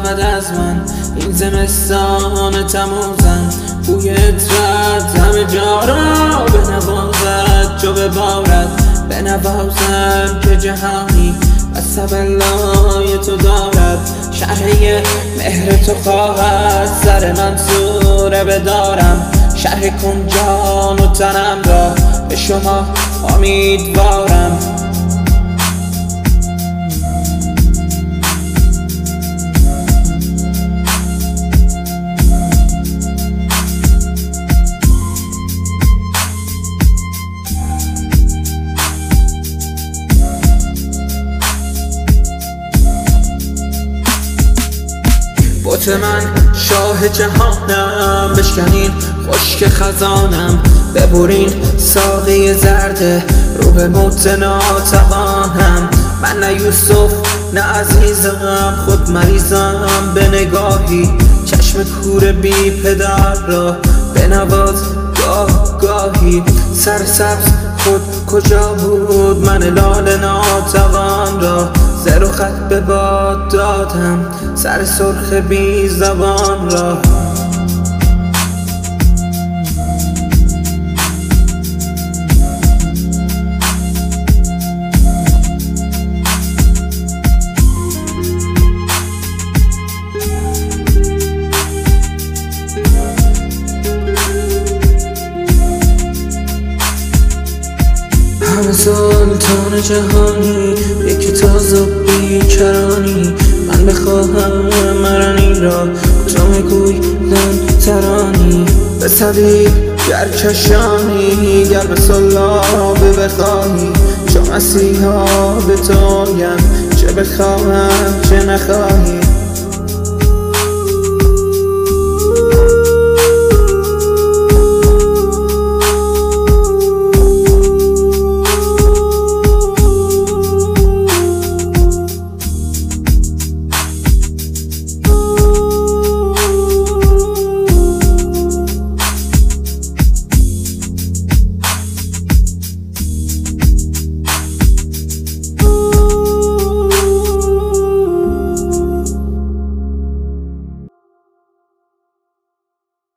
فقط از من این زمستان تموزم. بوی عطرت همه جا را بنوازد، جو ببارد بنوازم که جهانی از تولای تو دارد. شرح مهر تو خواهد سر منصوره بدارم. شرح کن جان و تنم را به شما امیدوارم. بوت من شاه جهانم، بشکنین خشک خزانم، ببرین ساقه زرد رو به موت ناتوانم. من نه یوسف نه عزیزم، خود مریضم به نگاهی. چشم کور بی پدر را بنواز گاه گاهی. سر سبز خود کجا بود من لال ناتوان را؟ زر و خط به باد دادم سر سرخ بی زبان را. همه سلطان جهانی یکی تازه بیکرانی. من بخواهم مرانی را تو میگوی من ترانی. به صلیب گر کشانی گر به صلابه بخواهی. چو مسیحا به تویم چه بخواهم چه نخواهی.